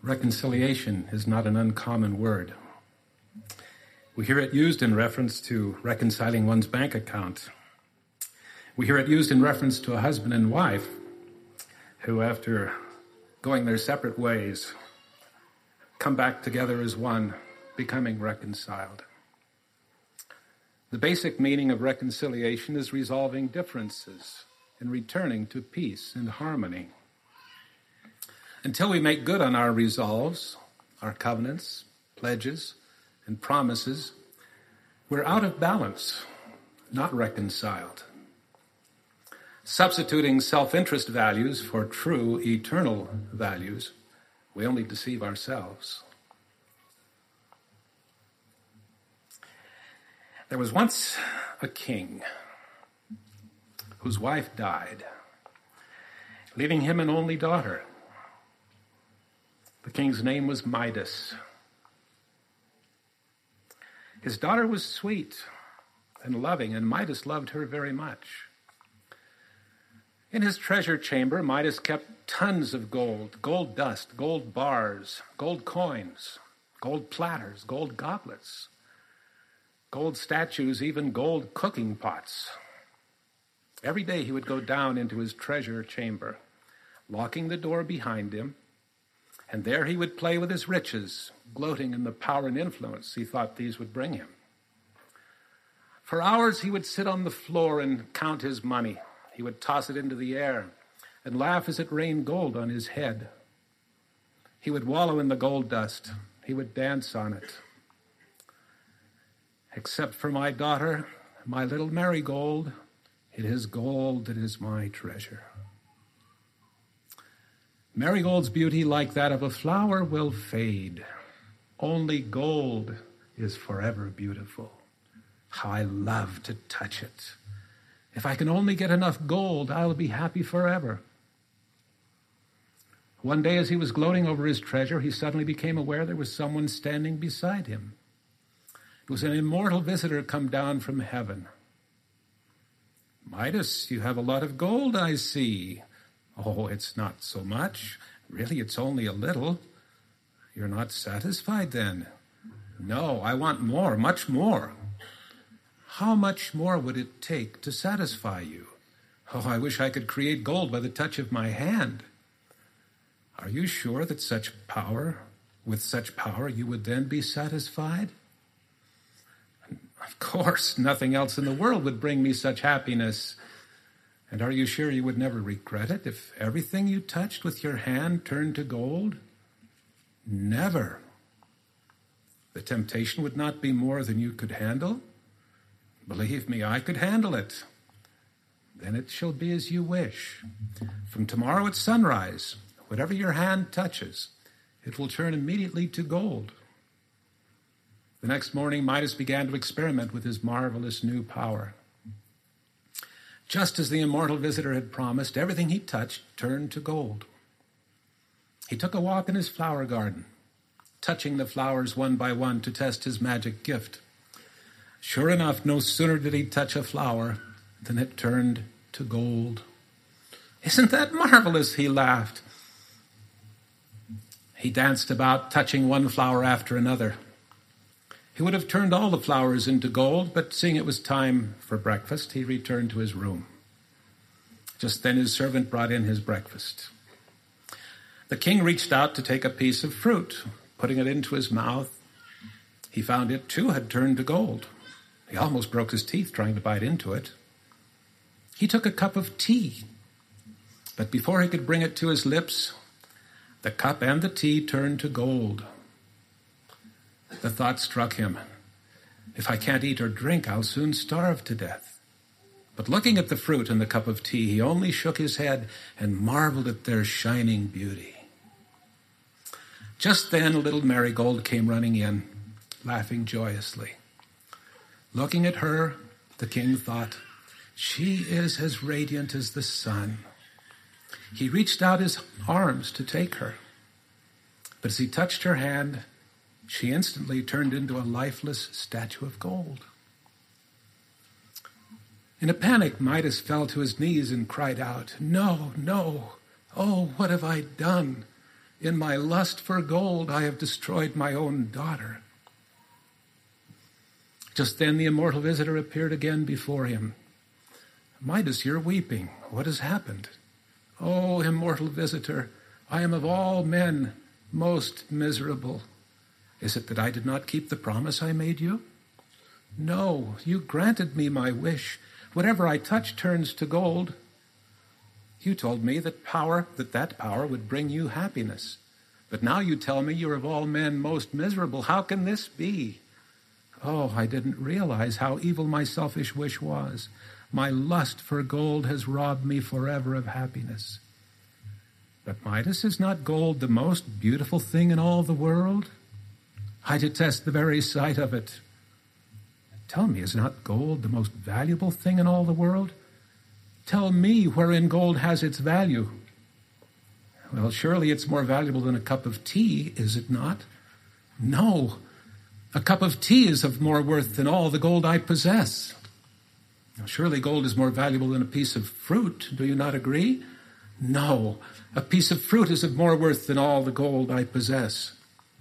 Reconciliation is not an uncommon word. We hear it used in reference to reconciling one's bank account. We hear it used in reference to a husband and wife who, after going their separate ways, come back together as one, becoming reconciled. The basic meaning of reconciliation is resolving differences and returning to peace and harmony. Until we make good on our resolves, our covenants, pledges, and promises, we're out of balance, not reconciled. Substituting self-interest values for true eternal values, we only deceive ourselves. There was once a king whose wife died, leaving him an only daughter. The king's name was Midas. His daughter was sweet and loving, and Midas loved her very much. In his treasure chamber, Midas kept tons of gold, gold dust, gold bars, gold coins, gold platters, gold goblets, gold statues, even gold cooking pots. Every day he would go down into his treasure chamber, locking the door behind him, and there he would play with his riches, gloating in the power and influence he thought these would bring him. For hours he would sit on the floor and count his money. He would toss it into the air and laugh as it rained gold on his head. He would wallow in the gold dust. He would dance on it. Except for my daughter, my little marigold, it is gold that is my treasure. Marigold's beauty, like that of a flower, will fade. Only gold is forever beautiful. How I love to touch it. If I can only get enough gold, I will be happy forever. One day, as he was gloating over his treasure, he suddenly became aware there was someone standing beside him. It was an immortal visitor come down from heaven. Midas, you have a lot of gold, I see. Oh, it's not so much. Really, it's only a little. You're not satisfied then? No, I want more, much more. How much more would it take to satisfy you? Oh, I wish I could create gold by the touch of my hand. Are you sure that with such power, you would then be satisfied? Of course, nothing else in the world would bring me such happiness. And are you sure you would never regret it if everything you touched with your hand turned to gold? Never. The temptation would not be more than you could handle. Believe me, I could handle it. Then it shall be as you wish. From tomorrow at sunrise, whatever your hand touches, it will turn immediately to gold. The next morning, Midas began to experiment with his marvelous new power. Just as the immortal visitor had promised, everything he touched turned to gold. He took a walk in his flower garden, touching the flowers one by one to test his magic gift. Sure enough, no sooner did he touch a flower than it turned to gold. Isn't that marvelous? He laughed. He danced about, touching one flower after another. He would have turned all the flowers into gold, but seeing it was time for breakfast, he returned to his room. Just then his servant brought in his breakfast. The king reached out to take a piece of fruit. Putting it into his mouth, he found it too had turned to gold. He almost broke his teeth trying to bite into it. He took a cup of tea, but before he could bring it to his lips, the cup and the tea turned to gold. The thought struck him, if I can't eat or drink, I'll soon starve to death. But looking at the fruit and the cup of tea, he only shook his head and marveled at their shining beauty. Just then, little Marigold came running in, laughing joyously. Looking at her, the king thought, she is as radiant as the sun. He reached out his arms to take her, but as he touched her hand, she instantly turned into a lifeless statue of gold. In a panic, Midas fell to his knees and cried out, "No, no! Oh, what have I done? In my lust for gold, I have destroyed my own daughter." Just then the immortal visitor appeared again before him. "Midas, you're weeping. What has happened?" "Oh, immortal visitor, I am of all men most miserable. Is it that I did not keep the promise I made you?" "No, you granted me my wish. Whatever I touch turns to gold. You told me that power would bring you happiness. But now you tell me you're of all men most miserable. How can this be? Oh, I didn't realize how evil my selfish wish was. My lust for gold has robbed me forever of happiness." "But Midas, is not gold the most beautiful thing in all the world? I detest the very sight of it." "Tell me, is not gold the most valuable thing in all the world? Tell me wherein gold has its value." "Well, surely it's more valuable than a cup of tea, is it not?" "No, a cup of tea is of more worth than all the gold I possess." "Surely gold is more valuable than a piece of fruit. Do you not agree?" "No, a piece of fruit is of more worth than all the gold I possess."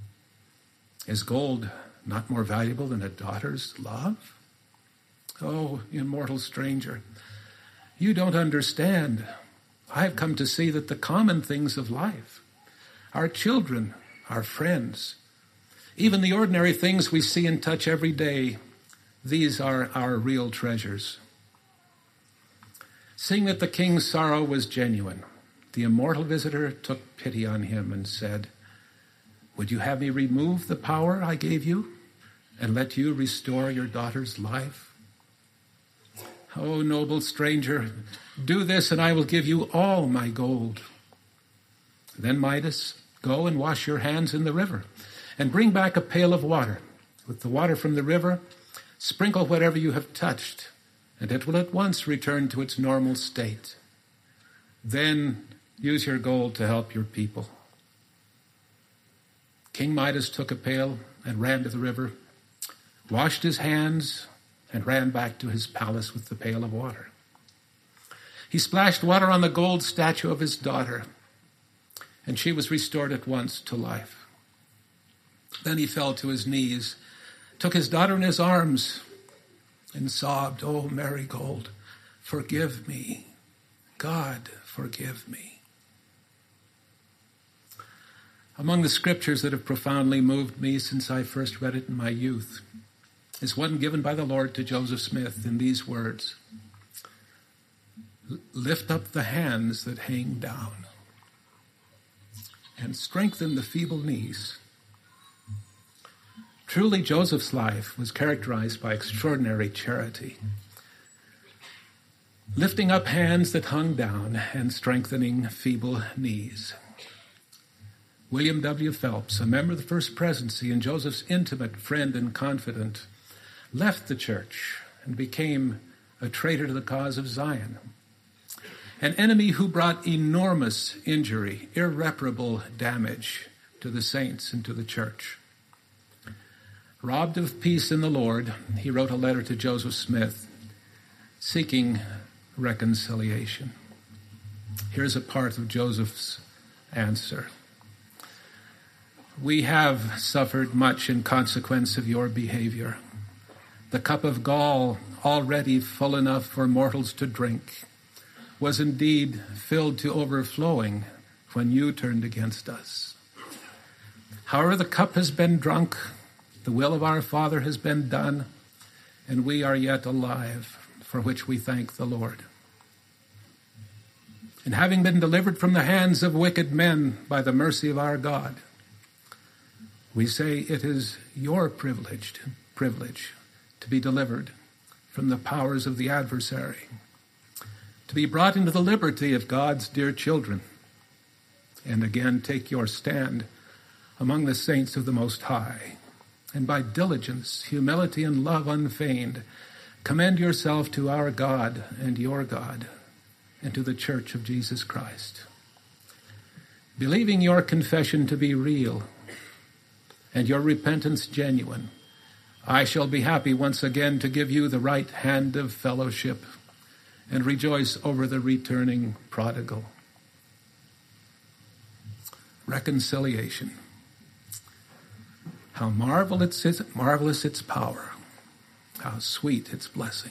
"Is gold not more valuable than a daughter's love?" "Oh, immortal stranger, you don't understand. I have come to see that the common things of life, our children, our friends, even the ordinary things we see and touch every day, these are our real treasures." Seeing that the king's sorrow was genuine, the immortal visitor took pity on him and said, "Would you have me remove the power I gave you and let you restore your daughter's life?" "Oh, noble stranger, do this and I will give you all my gold." "Then, Midas, go and wash your hands in the river and bring back a pail of water. With the water from the river, sprinkle whatever you have touched, and it will at once return to its normal state. Then use your gold to help your people." King Midas took a pail and ran to the river, washed his hands, and ran back to his palace with the pail of water. He splashed water on the gold statue of his daughter, and she was restored at once to life. Then he fell to his knees, took his daughter in his arms, and sobbed, "Oh, Marigold, forgive me. God, forgive me." Among the scriptures that have profoundly moved me since I first read it in my youth is one given by the Lord to Joseph Smith in these words: "Lift up the hands that hang down and strengthen the feeble knees." Truly, Joseph's life was characterized by extraordinary charity, lifting up hands that hung down and strengthening feeble knees. William W. Phelps, a member of the First Presidency and Joseph's intimate friend and confidant, left the church and became a traitor to the cause of Zion, an enemy who brought enormous injury, irreparable damage to the saints and to the church. Robbed of peace in the Lord, he wrote a letter to Joseph Smith seeking reconciliation. Here's a part of Joseph's answer. "We have suffered much in consequence of your behavior. The cup of gall, already full enough for mortals to drink, was indeed filled to overflowing when you turned against us. However, the cup has been drunk, the will of our Father has been done, and we are yet alive, for which we thank the Lord. And having been delivered from the hands of wicked men by the mercy of our God, we say it is your privilege to be delivered from the powers of the adversary, to be brought into the liberty of God's dear children, and again take your stand among the saints of the Most High, and by diligence, humility, and love unfeigned, commend yourself to our God and your God, and to the Church of Jesus Christ. Believing your confession to be real and your repentance genuine, I shall be happy once again to give you the right hand of fellowship and rejoice over the returning prodigal." Reconciliation. How marvelous its power. How sweet its blessing.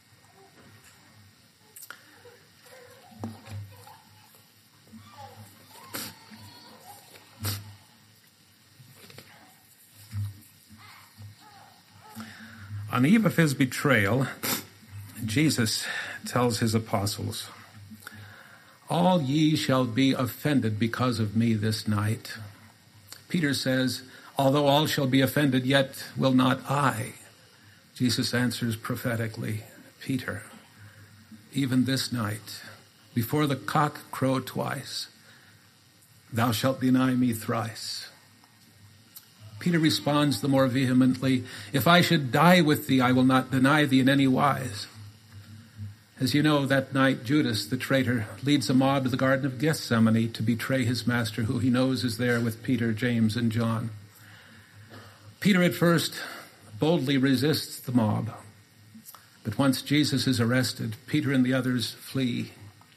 On the eve of his betrayal, Jesus tells his apostles, "All ye shall be offended because of me this night." Peter says, "Although all shall be offended, yet will not I." Jesus answers prophetically, "Peter, even this night, before the cock crow twice, thou shalt deny me thrice." Peter responds the more vehemently, "If I should die with thee, I will not deny thee in any wise." As you know, that night Judas, the traitor, leads a mob to the Garden of Gethsemane to betray his master, who he knows is there with Peter, James, and John. Peter at first boldly resists the mob, but once Jesus is arrested, Peter and the others flee.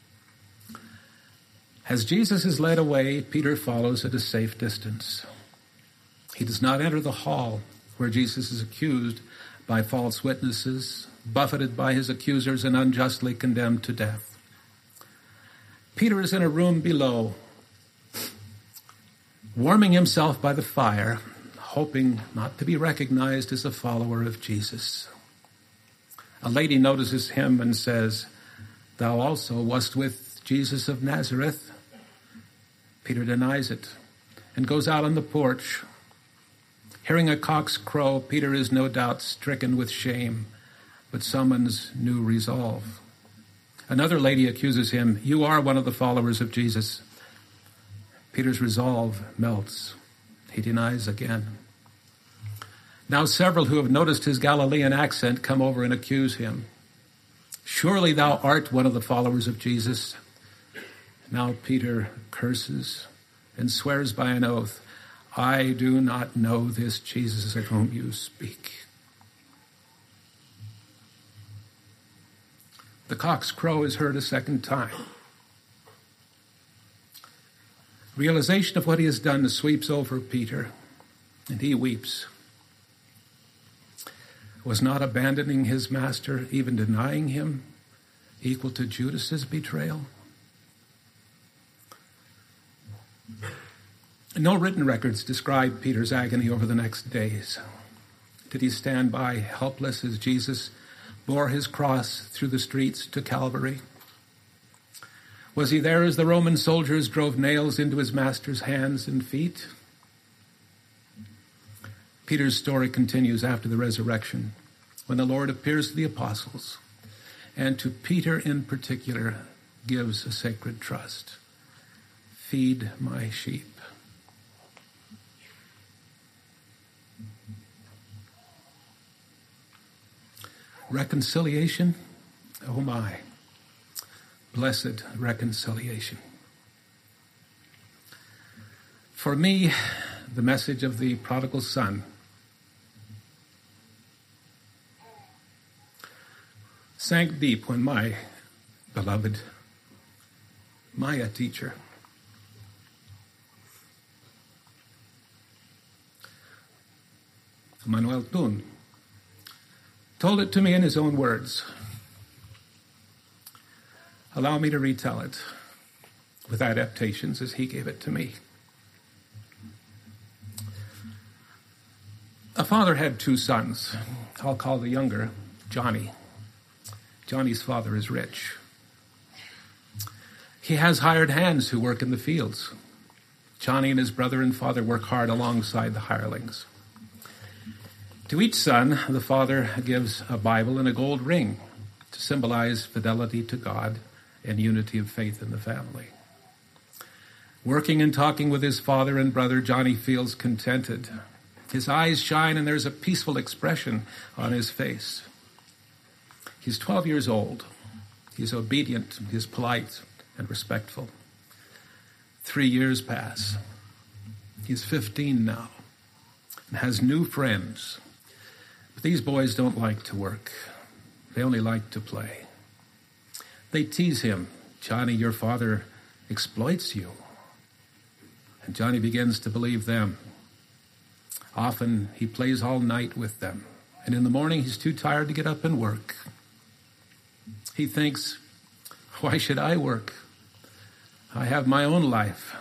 As Jesus is led away, Peter follows at a safe distance. He does not enter the hall where Jesus is accused by false witnesses, buffeted by his accusers, and unjustly condemned to death. Peter is in a room below, warming himself by the fire, hoping not to be recognized as a follower of Jesus. A lady notices him and says, "Thou also wast with Jesus of Nazareth." Peter denies it and goes out on the porch. Hearing a cock's crow, Peter is no doubt stricken with shame, but summons new resolve. Another lady accuses him, "You are one of the followers of Jesus." Peter's resolve melts. He denies again. Now several who have noticed his Galilean accent come over and accuse him. "Surely thou art one of the followers of Jesus." Now Peter curses and swears by an oath, "I do not know this Jesus of whom you speak." The cock's crow is heard a second time. Realization of what he has done sweeps over Peter, and he weeps. Was not abandoning his master, even denying him, equal to Judas's betrayal? No written records describe Peter's agony over the next days. Did he stand by helpless as Jesus bore his cross through the streets to Calvary? Was he there as the Roman soldiers drove nails into his master's hands and feet? Peter's story continues after the resurrection, when the Lord appears to the apostles, and to Peter in particular gives a sacred trust. "Feed my sheep." Reconciliation? Oh my. Blessed reconciliation. For me, the message of the prodigal son sank deep when my beloved Maya teacher Manuel Tun told it to me in his own words. Allow me to retell it with adaptations as he gave it to me. A father had two sons. I'll call the younger Johnny. Johnny's father is rich. He has hired hands who work in the fields. Johnny and his brother and father work hard alongside the hirelings. To each son, the father gives a Bible and a gold ring to symbolize fidelity to God and unity of faith in the family. Working and talking with his father and brother, Johnny feels contented. His eyes shine and there's a peaceful expression on his face. He's 12 years old. He's obedient, he's polite and respectful. 3 years pass. He's 15 now and has new friends. But these boys don't like to work. They only like to play. They tease him. "Johnny, your father exploits you." And Johnny begins to believe them. Often he plays all night with them. And in the morning he's too tired to get up and work. He thinks, why should I work? I have my own life.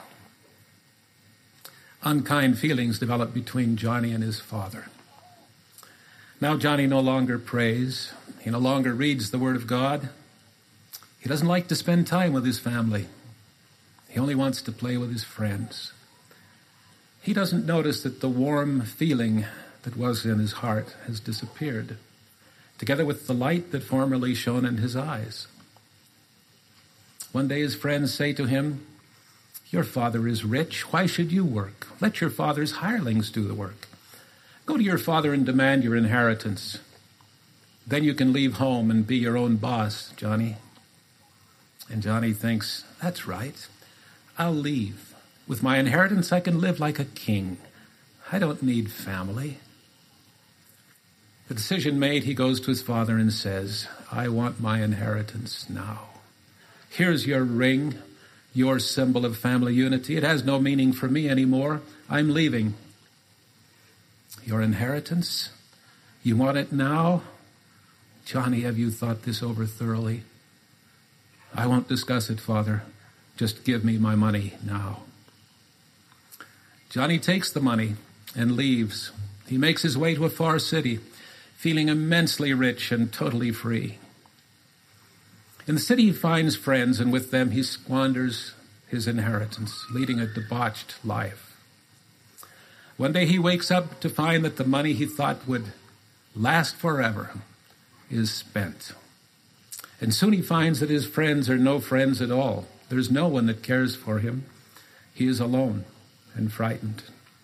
Unkind feelings develop between Johnny and his father. Now Johnny no longer prays. He no longer reads the Word of God. He doesn't like to spend time with his family. He only wants to play with his friends. He doesn't notice that the warm feeling that was in his heart has disappeared, together with the light that formerly shone in his eyes. One day his friends say to him, your father is rich. Why should you work? Let your father's hirelings do the work. Go to your father and demand your inheritance. Then you can leave home and be your own boss, Johnny. And Johnny thinks, that's right. I'll leave. With my inheritance, I can live like a king. I don't need family. The decision made, he goes to his father and says, I want my inheritance now. Here's your ring, your symbol of family unity. It has no meaning for me anymore. I'm leaving. Your inheritance? You want it now? Johnny, have you thought this over thoroughly? I won't discuss it, Father. Just give me my money now. Johnny takes the money and leaves. He makes his way to a far city, feeling immensely rich and totally free. In the city, he finds friends, and with them he squanders his inheritance, leading a debauched life. One day he wakes up to find that the money he thought would last forever is spent. And soon he finds that his friends are no friends at all. There's no one that cares for him. He is alone and frightened.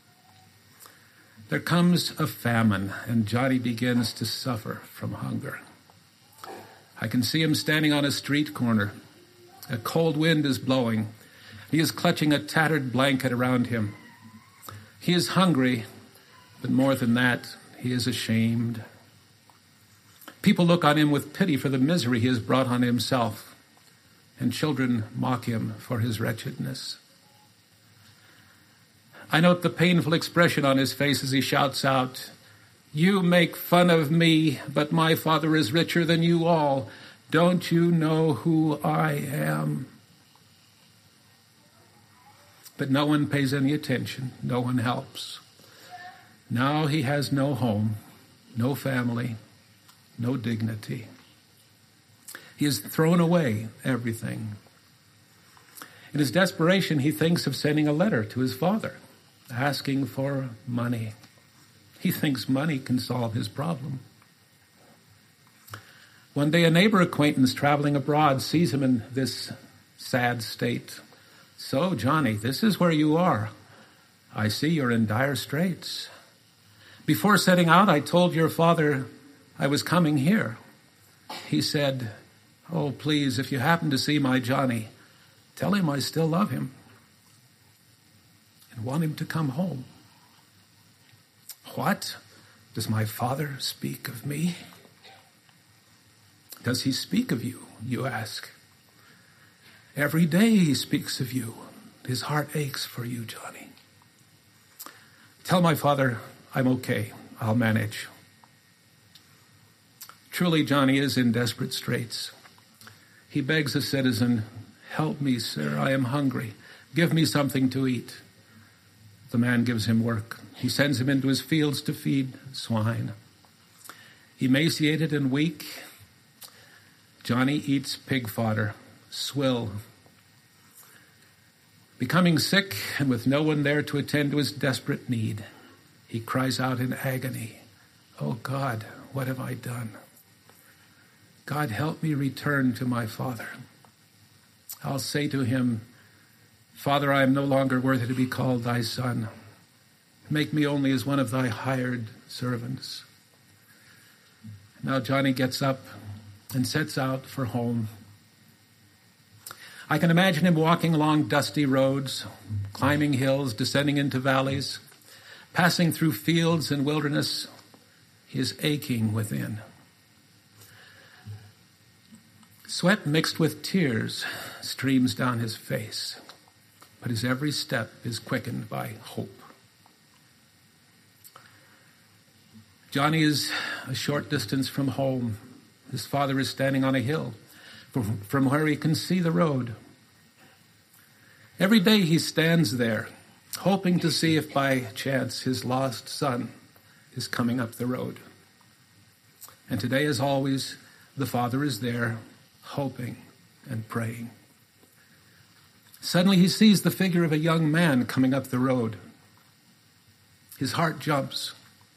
There comes a famine, and Johnny begins to suffer from hunger. I can see him standing on a street corner. A cold wind is blowing. He is clutching a tattered blanket around him. He is hungry, but more than that, he is ashamed. People look on him with pity for the misery he has brought on himself, and children mock him for his wretchedness. I note the painful expression on his face as he shouts out, you make fun of me, but my Father is richer than you all. Don't you know who I am? But no one pays any attention. No one helps. Now he has no home, no family, no dignity. He has thrown away everything. In his desperation, he thinks of sending a letter to his father, asking for money. He thinks money can solve his problem. One day, a neighbor acquaintance traveling abroad sees him in this sad state. So, Johnny, this is where you are. I see you're in dire straits. Before setting out, I told your father I was coming here. He said, oh, please, if you happen to see my Johnny, tell him I still love him and want him to come home. What? Does my father speak of me? Does he speak of you, you ask? Every day he speaks of you. His heart aches for you, Johnny. Tell my father I'm okay. I'll manage. Truly, Johnny is in desperate straits. He begs a citizen, help me, sir, I am hungry. Give me something to eat. The man gives him work. He sends him into his fields to feed swine. Emaciated and weak, Johnny eats pig fodder, swill. Becoming sick and with no one there to attend to his desperate need, he cries out in agony, oh God, what have I done? God, help me return to my father. I'll say to him, Father, I am no longer worthy to be called thy son. Make me only as one of thy hired servants. Now Johnny gets up and sets out for home. I can imagine him walking along dusty roads, climbing hills, descending into valleys, passing through fields and wilderness. He is aching within. Sweat mixed with tears streams down his face. but his every step is quickened by hope. Johnny is a short distance from home. His father is standing on a hill from where he can see the road. Every day he stands there, hoping to see if by chance his lost son is coming up the road. And today, as always, the father is there, hoping and praying. Suddenly he sees the figure of a young man coming up the road. His heart jumps.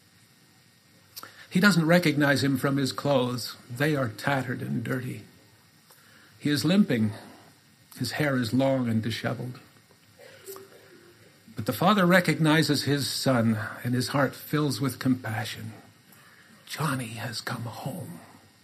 He doesn't recognize him from his clothes. They are tattered and dirty. He is limping. His hair is long and disheveled. But the father recognizes his son, and his heart fills with compassion. Johnny has come home.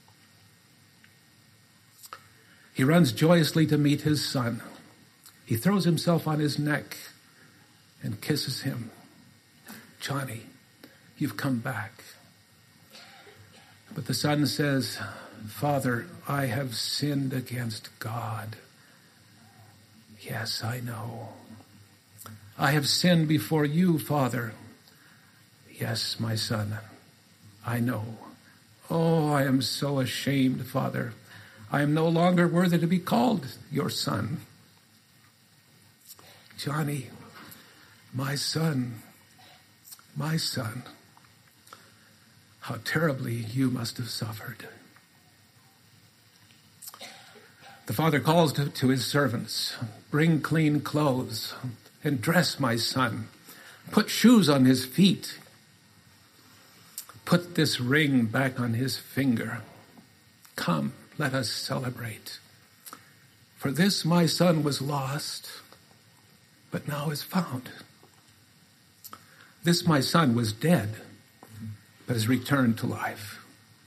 He runs joyously to meet his son. He throws himself on his neck and kisses him. Johnny, you've come back. But the son says, Father, I have sinned against God. Yes, I know. I have sinned before you, Father. Yes, my son, I know. Oh, I am so ashamed, Father. I am no longer worthy to be called your son. Johnny, my son, how terribly you must have suffered. The father calls to his servants, bring clean clothes and dress my son. Put shoes on his feet. Put this ring back on his finger. Come, let us celebrate. For this my son was lost, but now is found. This my son was dead, but has returned to life.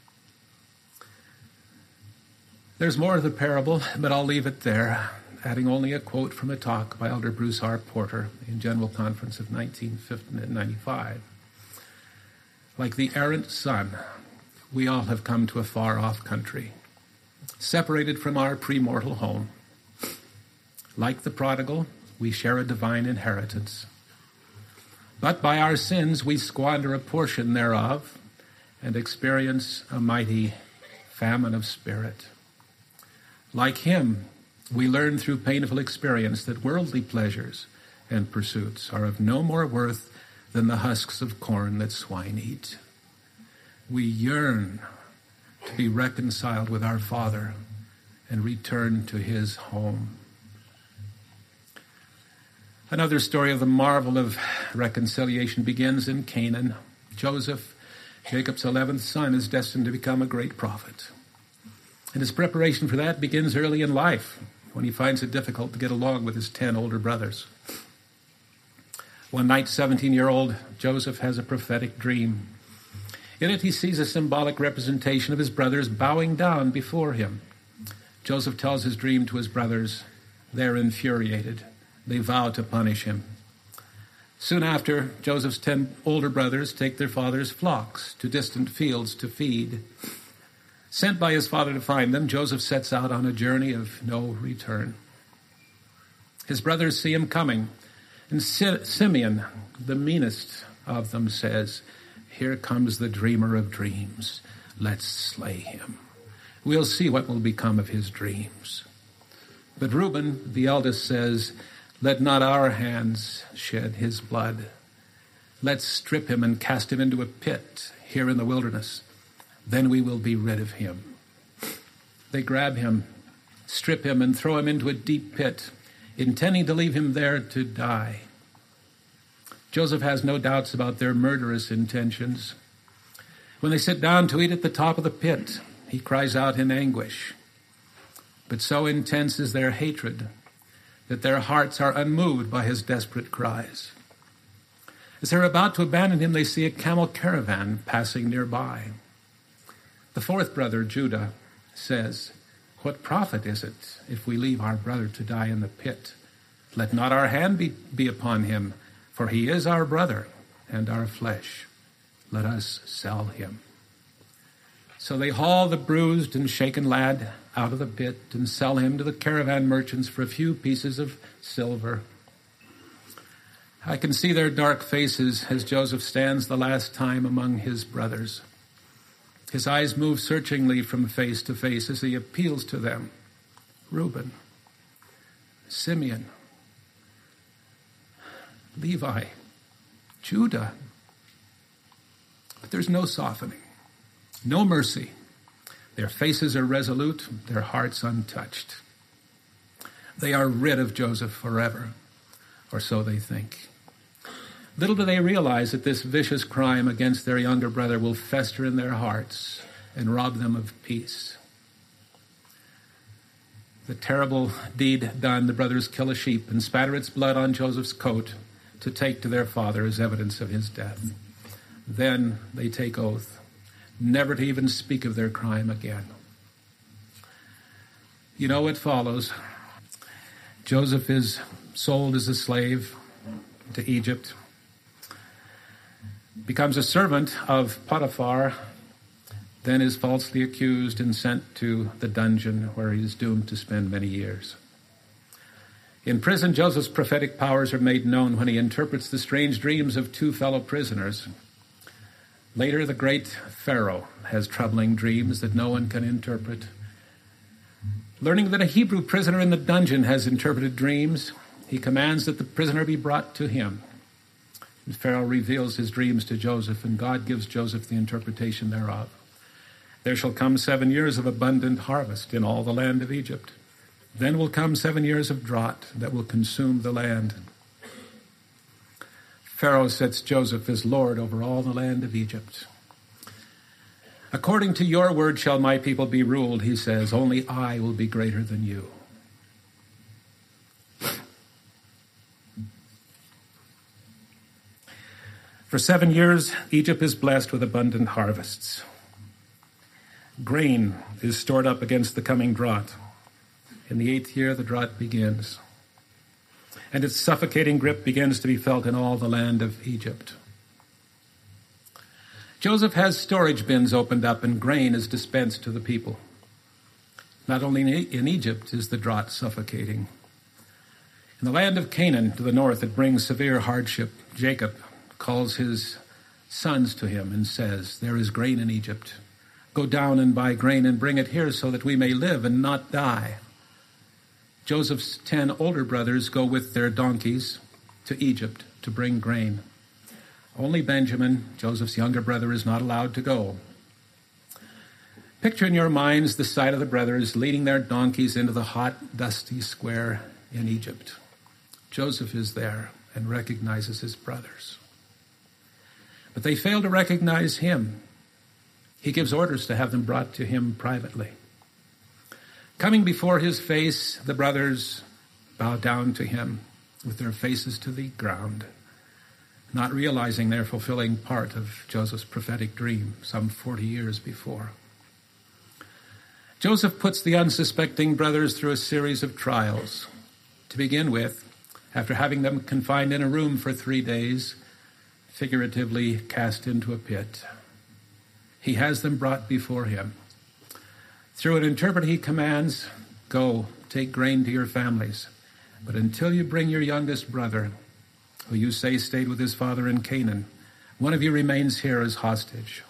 There's more of the parable, but I'll leave it there, adding only a quote from a talk by Elder Bruce R. Porter in General Conference of 1995. Like the errant son, we all have come to a far-off country, separated from our premortal home. Like the prodigal, we share a divine inheritance. But by our sins, we squander a portion thereof and experience a mighty famine of spirit. Like him, we learn through painful experience that worldly pleasures and pursuits are of no more worth than the husks of corn that swine eat. We yearn to be reconciled with our Father and return to his home. Another story of the marvel of reconciliation begins in Canaan. Joseph, Jacob's 11th son, is destined to become a great prophet. And his preparation for that begins early in life, when he finds it difficult to get along with his 10 older brothers. One night, 17-year-old Joseph has a prophetic dream. In it, he sees a symbolic representation of his brothers bowing down before him. Joseph tells his dream to his brothers. They're infuriated. They vow to punish him. Soon after, Joseph's 10 older brothers take their father's flocks to distant fields to feed. Sent by his father to find them, Joseph sets out on a journey of no return. His brothers see him coming, and Simeon, the meanest of them, says, "Here comes the dreamer of dreams. Let's slay him. We'll see what will become of his dreams." But Reuben, the eldest, says, "Let not our hands shed his blood. Let's strip him and cast him into a pit here in the wilderness. Then we will be rid of him." They grab him, strip him, and throw him into a deep pit, intending to leave him there to die. Joseph has no doubts about their murderous intentions. When they sit down to eat at the top of the pit, he cries out in anguish. But so intense is their hatred that their hearts are unmoved by his desperate cries. As they're about to abandon him, they see a camel caravan passing nearby. The fourth brother, Judah, says, "What profit is it if we leave our brother to die in the pit? Let not our hand be upon him, for he is our brother and our flesh. Let us sell him." So they haul the bruised and shaken lad out of the pit and sell him to the caravan merchants for a few pieces of silver. I can see their dark faces as Joseph stands the last time among his brothers. His eyes move searchingly from face to face as he appeals to them. Reuben, Simeon, Levi, Judah. But there's no softening, no mercy. Their faces are resolute, their hearts untouched. They are rid of Joseph forever, or so they think. Little do they realize that this vicious crime against their younger brother will fester in their hearts and rob them of peace. The terrible deed done, the brothers kill a sheep and spatter its blood on Joseph's coat to take to their father as evidence of his death. Then they take oath never to even speak of their crime again. You know what follows. Joseph is sold as a slave to Egypt, becomes a servant of Potiphar, then is falsely accused and sent to the dungeon where he is doomed to spend many years. In prison, Joseph's prophetic powers are made known when he interprets the strange dreams of two fellow prisoners. Later, the great Pharaoh has troubling dreams that no one can interpret. Learning that a Hebrew prisoner in the dungeon has interpreted dreams, he commands that the prisoner be brought to him. And Pharaoh reveals his dreams to Joseph, and God gives Joseph the interpretation thereof. There shall come 7 years of abundant harvest in all the land of Egypt. Then will come 7 years of drought that will consume the land. Pharaoh sets Joseph as Lord over all the land of Egypt. According to your word shall my people be ruled, he says. Only I will be greater than you. For 7 years, Egypt is blessed with abundant harvests. Grain is stored up against the coming drought. In the 8th year, the drought begins, and its suffocating grip begins to be felt in all the land of Egypt. Joseph has storage bins opened up, and grain is dispensed to the people. Not only in Egypt is the drought suffocating. In the land of Canaan to the north, it brings severe hardship. Jacob calls his sons to him and says, "There is grain in Egypt. Go down and buy grain and bring it here so that we may live and not die." Joseph's 10 older brothers go with their donkeys to Egypt to bring grain. Only Benjamin, Joseph's younger brother, is not allowed to go. Picture in your minds the sight of the brothers leading their donkeys into the hot, dusty square in Egypt. Joseph is there and recognizes his brothers. But they fail to recognize him. He gives orders to have them brought to him privately. Coming before his face, the brothers bow down to him with their faces to the ground, not realizing they're fulfilling part of Joseph's prophetic dream some 40 years before. Joseph puts the unsuspecting brothers through a series of trials. To begin with, after having them confined in a room for 3 days, figuratively cast into a pit, he has them brought before him. Through an interpreter, he commands, "Go, take grain to your families, but until you bring your youngest brother, who you say stayed with his father in Canaan, one of you remains here as hostage."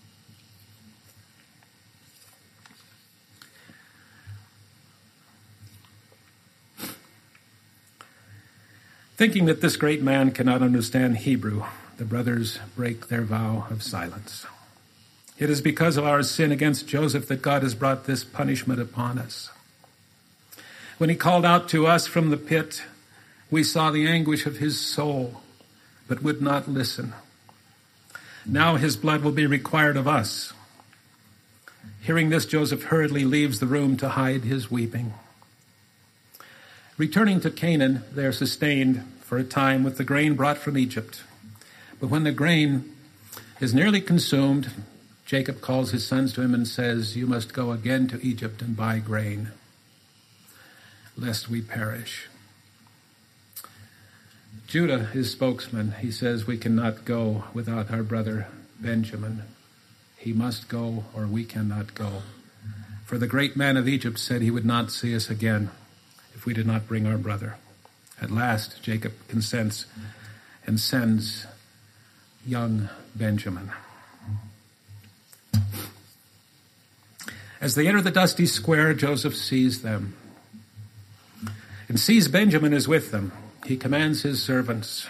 Thinking that this great man cannot understand Hebrew, the brothers break their vow of silence. It is because of our sin against Joseph that God has brought this punishment upon us. When he called out to us from the pit, we saw the anguish of his soul, but would not listen. Now his blood will be required of us. Hearing this, Joseph hurriedly leaves the room to hide his weeping. Returning to Canaan, they are sustained for a time with the grain brought from Egypt. But when the grain is nearly consumed, Jacob calls his sons to him and says, "You must go again to Egypt and buy grain, lest we perish." Judah is spokesman. He says, "We cannot go without our brother Benjamin. He must go or we cannot go. For the great man of Egypt said he would not see us again if we did not bring our brother." At last, Jacob consents and sends young Benjamin. As they enter the dusty square, Joseph sees them and sees Benjamin is with them. He commands his servants,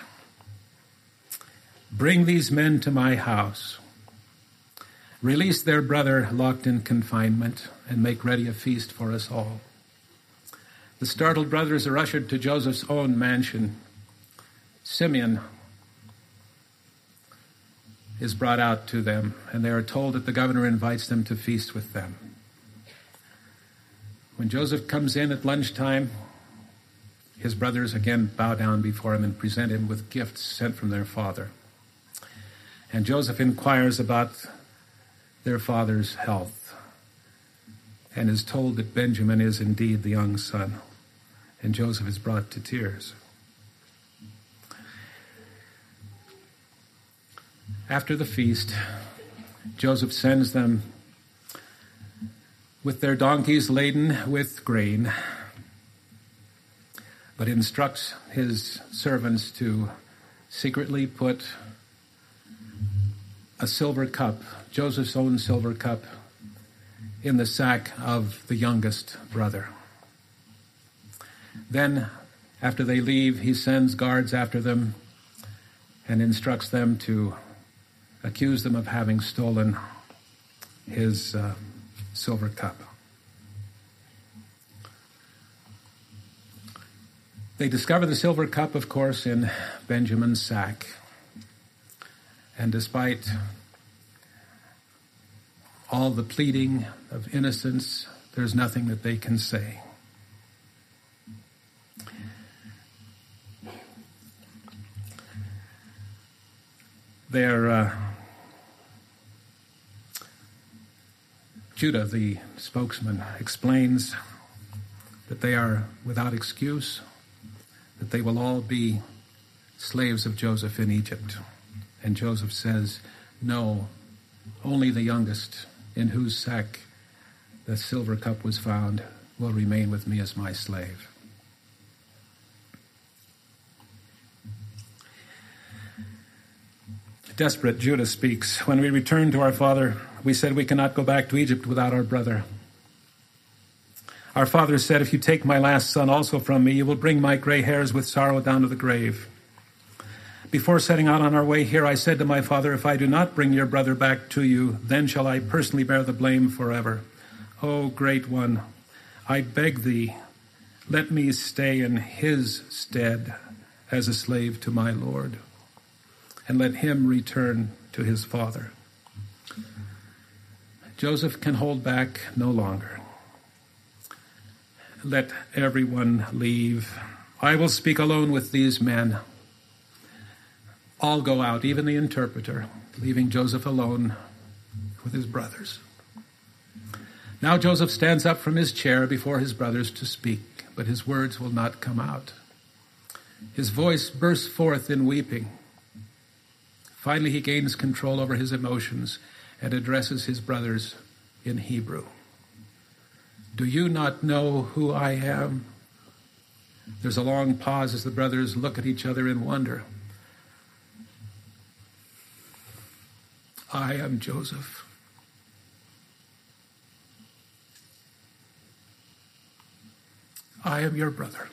"Bring these men to my house. Release their brother locked in confinement and make ready a feast for us all." The startled brothers are ushered to Joseph's own mansion. Simeon is brought out to them, and they are told that the governor invites them to feast with them. When Joseph comes in at lunchtime, his brothers again bow down before him and present him with gifts sent from their father. And Joseph inquires about their father's health and is told that Benjamin is indeed the young son. And Joseph is brought to tears. After the feast, Joseph sends them with their donkeys laden with grain, but instructs his servants to secretly put a silver cup, Joseph's own silver cup, in the sack of the youngest brother. Then, after they leave, he sends guards after them and instructs them to accuse them of having stolen his silver cup. They discover the silver cup, of course, in Benjamin's sack. And despite all the pleading of innocence, there's nothing that they can say. Judah, the spokesman, explains that they are without excuse, that they will all be slaves of Joseph in Egypt. And Joseph says, "No, only the youngest, in whose sack the silver cup was found, will remain with me as my slave." Desperate, Judah speaks. "When we returned to our father, we said we cannot go back to Egypt without our brother. Our father said, 'If you take my last son also from me, you will bring my gray hairs with sorrow down to the grave.' Before setting out on our way here, I said to my father, 'If I do not bring your brother back to you, then shall I personally bear the blame forever. O great one, I beg thee, let me stay in his stead as a slave to my Lord, and let him return to his father.'" Joseph can hold back no longer. "Let everyone leave. I will speak alone with these men." All go out, even the interpreter, leaving Joseph alone with his brothers. Now Joseph stands up from his chair before his brothers to speak, but his words will not come out. His voice bursts forth in weeping. Finally, he gains control over his emotions and addresses his brothers in Hebrew. "Do you not know who I am?" There's a long pause as the brothers look at each other in wonder. "I am Joseph. I am your brother."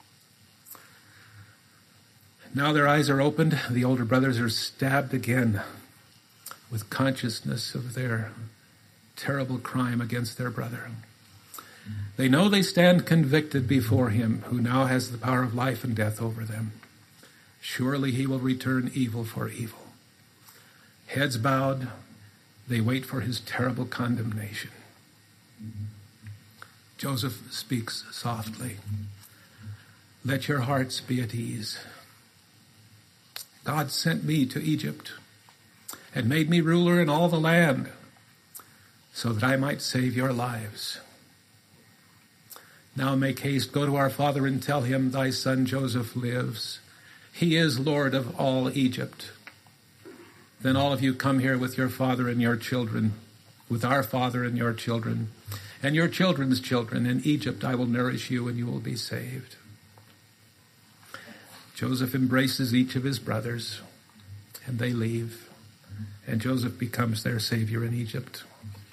Now their eyes are opened. The older brothers are stabbed again with consciousness of their terrible crime against their brother. They know they stand convicted before him who now has the power of life and death over them. Surely he will return evil for evil. Heads bowed, they wait for his terrible condemnation. Joseph speaks softly. "Let your hearts be at ease. God sent me to Egypt and made me ruler in all the land so that I might save your lives. Now make haste, go to our father and tell him, 'Thy son Joseph lives. He is Lord of all Egypt.' Then all of you come here with your father and your children, with our father and your children, and your children's children. In Egypt I will nourish you and you will be saved." Joseph embraces each of his brothers, and they leave, and Joseph becomes their savior in Egypt.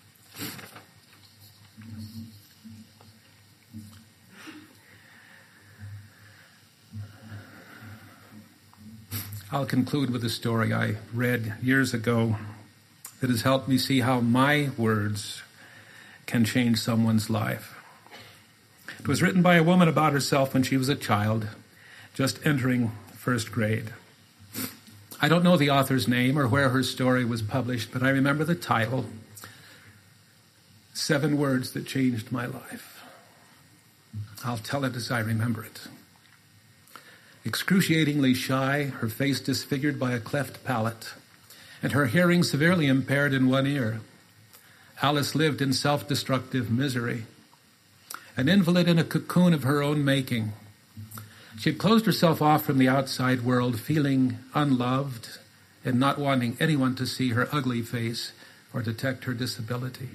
I'll conclude with a story I read years ago that has helped me see how my words can change someone's life. It was written by a woman about herself when she was a child, just entering first grade. I don't know the author's name or where her story was published, but I remember the title, 7 Words That Changed My Life. I'll tell it as I remember it. Excruciatingly shy, her face disfigured by a cleft palate, and her hearing severely impaired in one ear, Alice lived in self-destructive misery, an invalid in a cocoon of her own making. She had closed herself off from the outside world, feeling unloved and not wanting anyone to see her ugly face or detect her disability.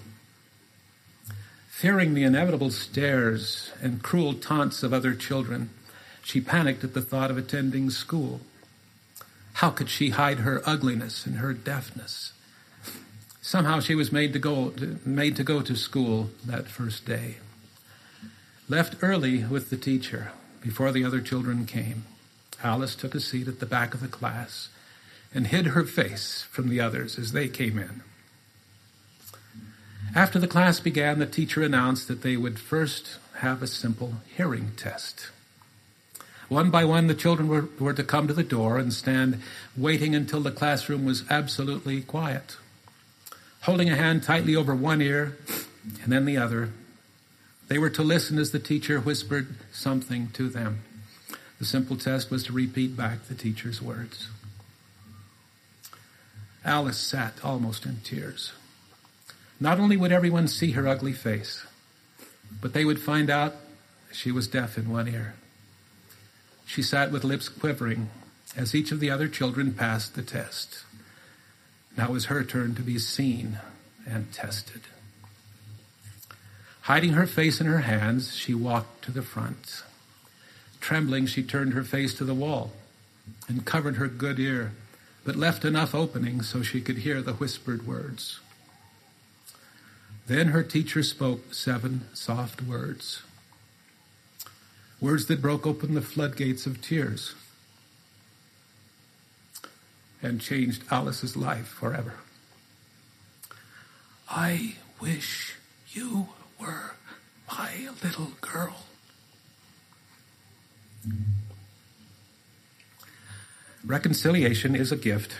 Fearing the inevitable stares and cruel taunts of other children, she panicked at the thought of attending school. How could she hide her ugliness and her deafness? Somehow she was made to go to school that first day. Left early with the teacher before the other children came, Alice took a seat at the back of the class and hid her face from the others as they came in. After the class began, the teacher announced that they would first have a simple hearing test. One by one, the children were to come to the door and stand waiting until the classroom was absolutely quiet. Holding a hand tightly over one ear and then the other, they were to listen as the teacher whispered something to them. The simple test was to repeat back the teacher's words. Alice sat almost in tears. Not only would everyone see her ugly face, but they would find out she was deaf in one ear. She sat with lips quivering as each of the other children passed the test. Now it was her turn to be seen and tested. Hiding her face in her hands, she walked to the front. Trembling, she turned her face to the wall and covered her good ear, but left enough opening so she could hear the whispered words. Then her teacher spoke 7 soft words. Words that broke open the floodgates of tears and changed Alice's life forever. I wish you were my little girl. Reconciliation is a gift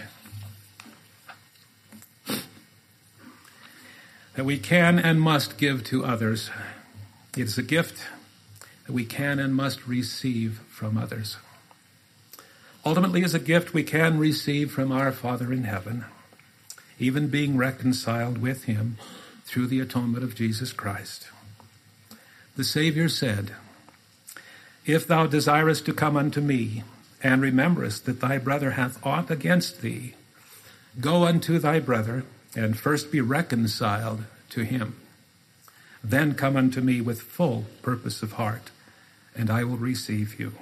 that we can and must give to others. It is a gift that we can and must receive from others. Ultimately, as a gift we can receive from our Father in heaven, even being reconciled with him through the atonement of Jesus Christ. The Savior said, "If thou desirest to come unto me, and rememberest that thy brother hath aught against thee, go unto thy brother, and first be reconciled to him. Then come unto me with full purpose of heart, and I will receive you."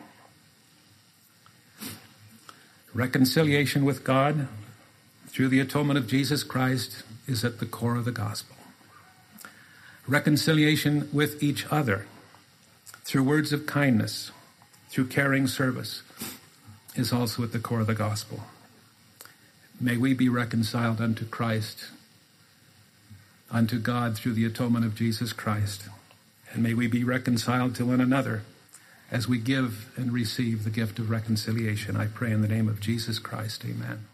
Reconciliation with God through the atonement of Jesus Christ is at the core of the gospel. Reconciliation with each other through words of kindness, through caring service, is also at the core of the gospel. May we be reconciled unto Christ, unto God through the atonement of Jesus Christ. And may we be reconciled to one another as we give and receive the gift of reconciliation. I pray in the name of Jesus Christ. Amen.